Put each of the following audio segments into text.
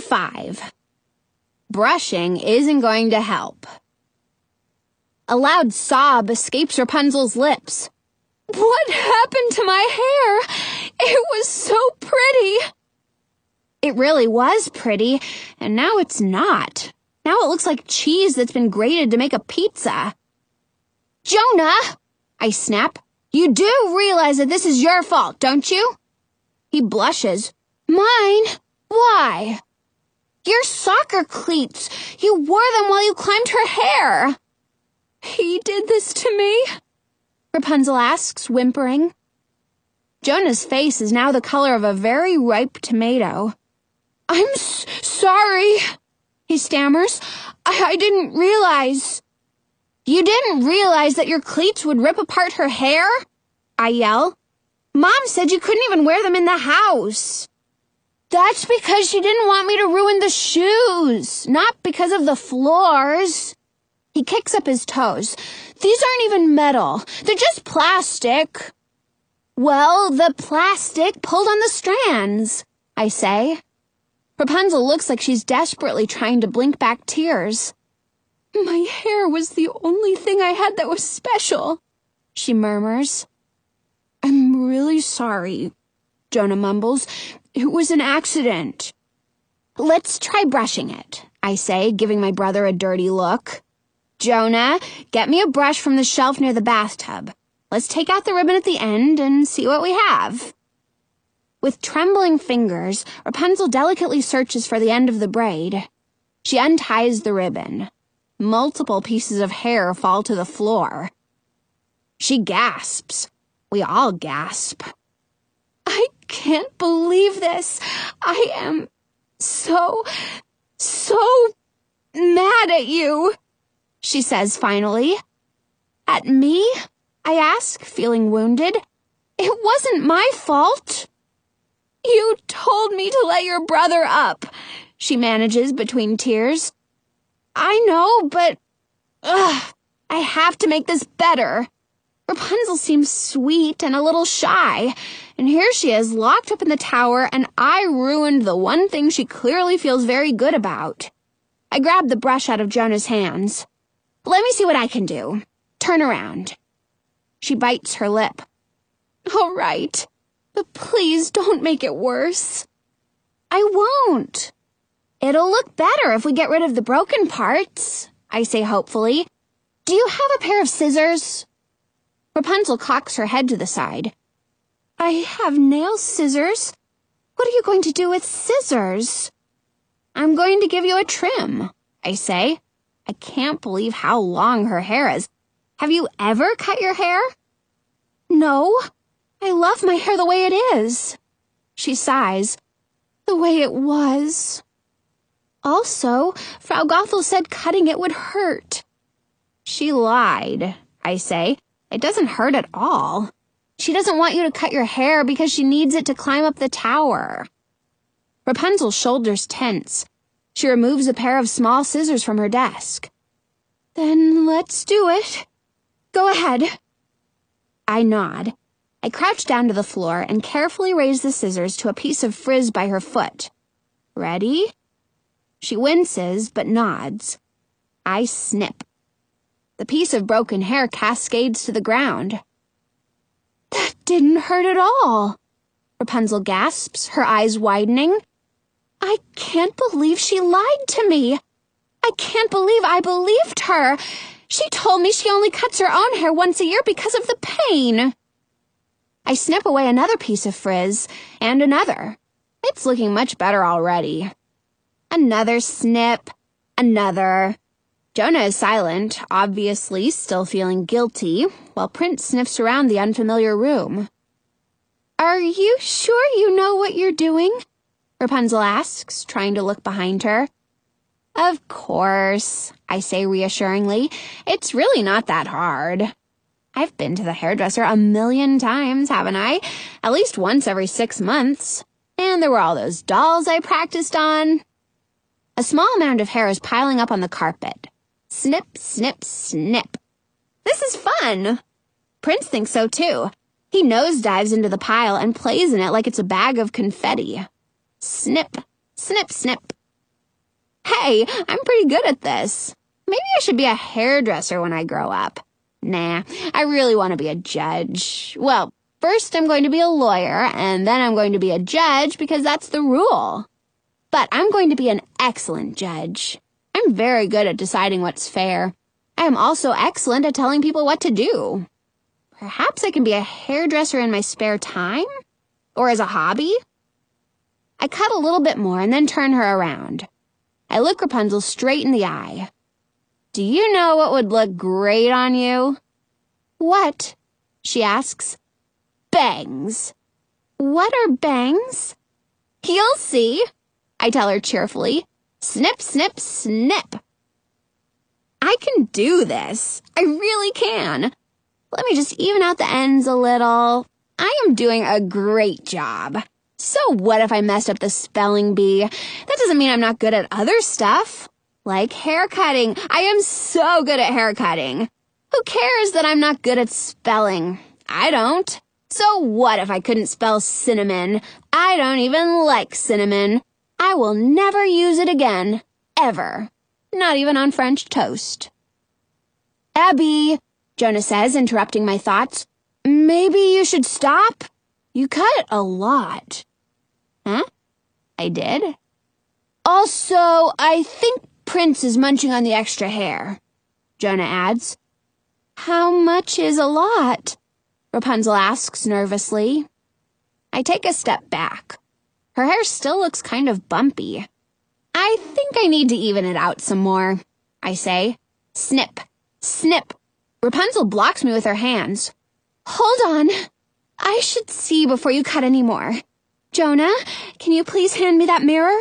Chapter 5. Brushing isn't going to help. A loud sob escapes Rapunzel's lips. What happened to my hair? It was so pretty. It really was pretty, and now it's not. Now it looks like cheese that's been grated to make a pizza. Jonah, I snap. You do realize that this is your fault, don't you? He blushes. Mine? Why? Your soccer cleats. You wore them while you climbed her hair. He did this to me? Rapunzel asks, whimpering. Jonah's face is now the color of a very ripe tomato. I'm sorry, he stammers. I didn't realize. You didn't realize that your cleats would rip apart her hair? I yell. Mom said you couldn't even wear them in the house. That's because she didn't want me to ruin the shoes, not because of the floors. He kicks up his toes. These aren't even metal. They're just plastic. Well, the plastic pulled on the strands, I say. Rapunzel looks like she's desperately trying to blink back tears. My hair was the only thing I had that was special, she murmurs. I'm really sorry, Jonah mumbles. It was an accident. Let's try brushing it, I say, giving my brother a dirty look. Jonah, get me a brush from the shelf near the bathtub. Let's take out the ribbon at the end and see what we have. With trembling fingers, Rapunzel delicately searches for the end of the braid. She unties the ribbon. Multiple pieces of hair fall to the floor. She gasps. We all gasp. I can't believe this. I am so mad at you, she says finally. At me? I ask, feeling wounded. It wasn't my fault. You told me to let your brother up, she manages between tears. I know, but I have to make this better. Rapunzel seems sweet and a little shy, and here she is locked up in the tower, and I ruined the one thing she clearly feels very good about. I grab the brush out of Jonah's hands. Let me see what I can do. Turn around. She bites her lip. All right, but please don't make it worse. I won't. It'll look better if we get rid of the broken parts, I say hopefully. Do you have a pair of scissors? Rapunzel cocks her head to the side. I have nail scissors. What are you going to do with scissors? I'm going to give you a trim, I say. I can't believe how long her hair is. Have you ever cut your hair? No. I love my hair the way it is. She sighs. The way it was. Also, Frau Gothel said cutting it would hurt. She lied, I say. It doesn't hurt at all. She doesn't want you to cut your hair because she needs it to climb up the tower. Rapunzel's shoulders tense. She removes a pair of small scissors from her desk. Then let's do it. Go ahead. I nod. I crouch down to the floor and carefully raise the scissors to a piece of frizz by her foot. Ready? She winces, but nods. I snip. The piece of broken hair cascades to the ground. That didn't hurt at all, Rapunzel gasps, her eyes widening. I can't believe she lied to me. I can't believe I believed her. She told me she only cuts her own hair once a year because of the pain. I snip away another piece of frizz, and another. It's looking much better already. Another snip. Another. Jonah is silent, obviously still feeling guilty, while Prince sniffs around the unfamiliar room. Are you sure you know what you're doing? Rapunzel asks, trying to look behind her. Of course, I say reassuringly. It's really not that hard. I've been to the hairdresser 1,000,000 times, haven't I? At least once every 6 months. And there were all those dolls I practiced on. A small amount of hair is piling up on the carpet. Snip, snip, snip. This is fun. Prince thinks so too. He nosedives into the pile and plays in it like it's a bag of confetti. Snip, snip, snip. Hey, I'm pretty good at this. Maybe I should be a hairdresser when I grow up. Nah, I really want to be a judge. Well, first I'm going to be a lawyer, and then I'm going to be a judge because that's the rule. But I'm going to be an excellent judge. I'm very good at deciding what's fair. I am also excellent at telling people what to do. Perhaps I can be a hairdresser in my spare time? Or as a hobby? I cut a little bit more and then turn her around. I look Rapunzel straight in the eye. Do you know what would look great on you? What? She asks. Bangs. What are bangs? You'll see, I tell her cheerfully. Snip, snip, snip. I can do this. I really can. Let me just even out the ends a little. I am doing a great job. So what if I messed up the spelling bee? That doesn't mean I'm not good at other stuff. Like haircutting. I am so good at haircutting. Who cares that I'm not good at spelling? I don't. So what if I couldn't spell cinnamon? I don't even like cinnamon. I will never use it again. Ever. Not even on French toast. Abby, Jonah says, interrupting my thoughts. Maybe you should stop? You cut a lot. Huh? I did? Also, I think Prince is munching on the extra hair, Jonah adds. How much is a lot? Rapunzel asks nervously. I take a step back. Her hair still looks kind of bumpy. I think I need to even it out some more, I say. Snip, snip. Rapunzel blocks me with her hands. Hold on. I should see before you cut any more. Jonah, can you please hand me that mirror?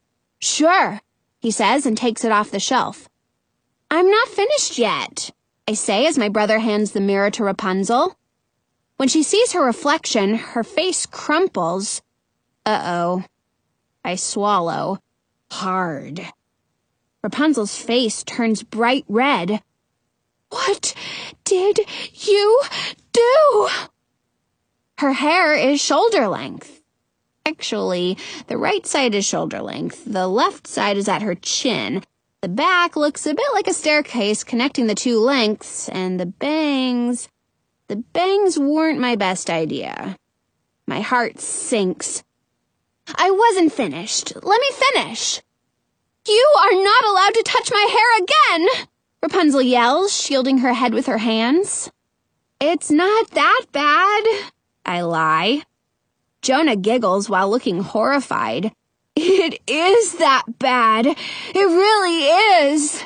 Sure, he says and takes it off the shelf. I'm not finished yet, I say as my brother hands the mirror to Rapunzel. When she sees her reflection, her face crumples. Uh-oh. I swallow. Hard. Rapunzel's face turns bright red. What did you do? Her hair is shoulder length. Actually, the right side is shoulder length. The left side is at her chin. The back looks a bit like a staircase connecting the two lengths, and the bangs weren't my best idea. My heart sinks. I wasn't finished. Let me finish. You are not allowed to touch my hair again, Rapunzel yells, shielding her head with her hands. It's not that bad, I lie. Jonah giggles while looking horrified. It is that bad. It really is.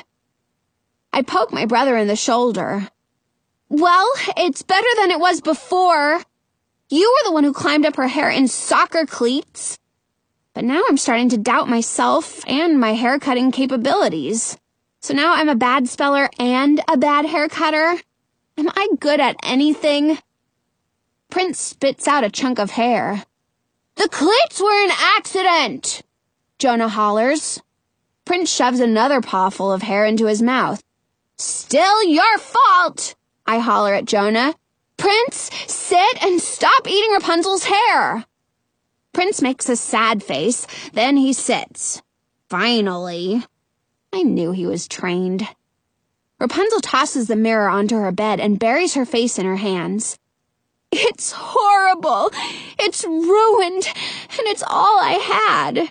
I poke my brother in the shoulder. Well, it's better than it was before. You were the one who climbed up her hair in soccer cleats. But now I'm starting to doubt myself and my haircutting capabilities. So now I'm a bad speller and a bad haircutter. Am I good at anything? Prince spits out a chunk of hair. The cleats were an accident, Jonah hollers. Prince shoves another pawful of hair into his mouth. Still your fault, I holler at Jonah. Prince, sit and stop eating Rapunzel's hair. Prince makes a sad face, then he sits. Finally. I knew he was trained. Rapunzel tosses the mirror onto her bed and buries her face in her hands. It's horrible. It's ruined, and it's all I had.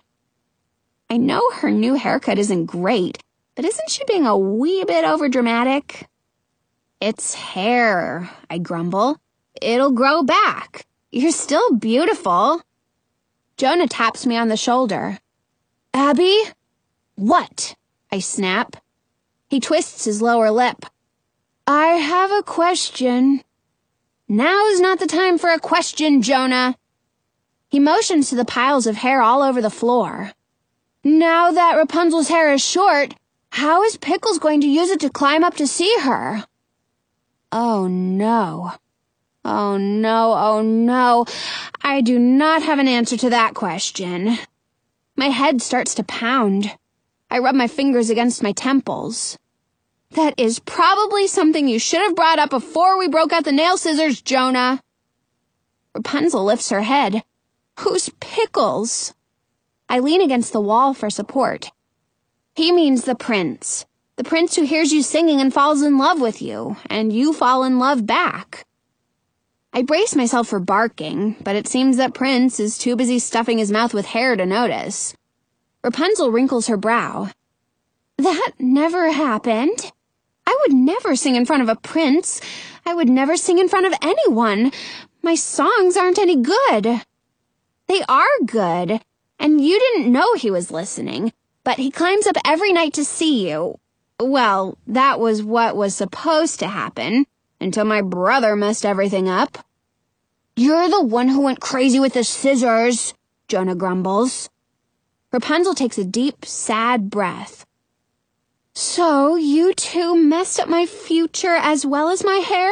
I know her new haircut isn't great, but isn't she being a wee bit overdramatic? It's hair, I grumble. It'll grow back. You're still beautiful. Jonah taps me on the shoulder. Abby? What? I snap. He twists his lower lip. I have a question. Now's not the time for a question, Jonah. He motions to the piles of hair all over the floor. Now that Rapunzel's hair is short, how is Pickles going to use it to climb up to see her? Oh no. Oh no, oh no. I do not have an answer to that question. My head starts to pound. I rub my fingers against my temples. That is probably something you should have brought up before we broke out the nail scissors, Jonah. Rapunzel lifts her head. Who's Pickles? I lean against the wall for support. He means the prince. The prince who hears you singing and falls in love with you, and you fall in love back. I brace myself for barking, but it seems that Prince is too busy stuffing his mouth with hair to notice. Rapunzel wrinkles her brow. That never happened. I would never sing in front of a prince. I would never sing in front of anyone. My songs aren't any good. They are good, and you didn't know he was listening, but he climbs up every night to see you. Well, that was what was supposed to happen, until my brother messed everything up. You're the one who went crazy with the scissors, Jonah grumbles. Rapunzel takes a deep, sad breath. So you two messed up my future as well as my hair?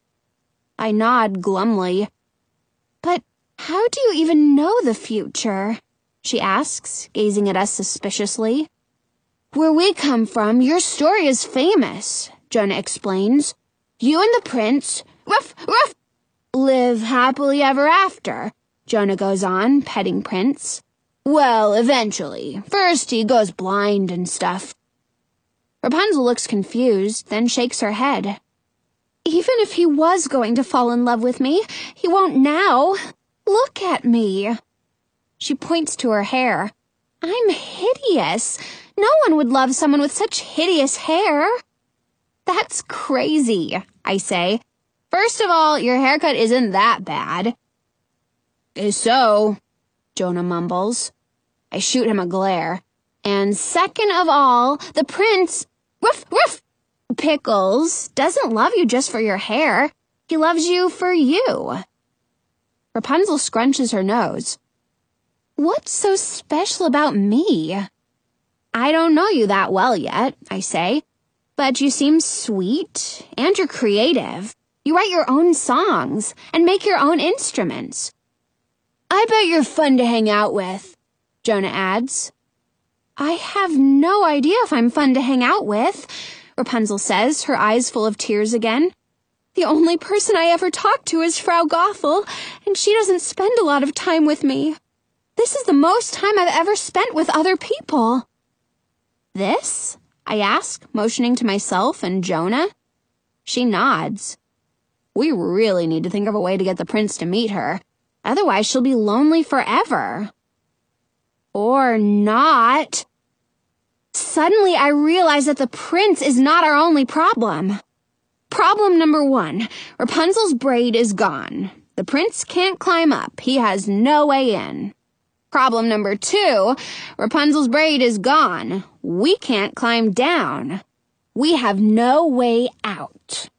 I nod glumly. But how do you even know the future? She asks, gazing at us suspiciously. Where we come from, your story is famous, Jonah explains. You and the prince, ruff, ruff, live happily ever after, Jonah goes on, petting Prince. Well, eventually. First he goes blind and stuff. Rapunzel looks confused, then shakes her head. Even if he was going to fall in love with me, he won't now. Look at me. She points to her hair. I'm hideous. No one would love someone with such hideous hair. That's crazy, I say. First of all, your haircut isn't that bad. Is so, Jonah mumbles. I shoot him a glare. And second of all, the prince, woof, woof, Pickles, doesn't love you just for your hair. He loves you for you. Rapunzel scrunches her nose. What's so special about me? I don't know you that well yet, I say. But you seem sweet, and you're creative. You write your own songs, and make your own instruments. I bet you're fun to hang out with, Jonah adds. I have no idea if I'm fun to hang out with, Rapunzel says, her eyes full of tears again. The only person I ever talk to is Frau Gothel, and she doesn't spend a lot of time with me. This is the most time I've ever spent with other people. This? I ask, motioning to myself and Jonah. She nods. We really need to think of a way to get the prince to meet her. Otherwise, she'll be lonely forever. Or not. Suddenly, I realize that the prince is not our only problem. Problem number 1, Rapunzel's braid is gone. The prince can't climb up. He has no way in. Problem number 2, Rapunzel's braid is gone. We can't climb down. We have no way out.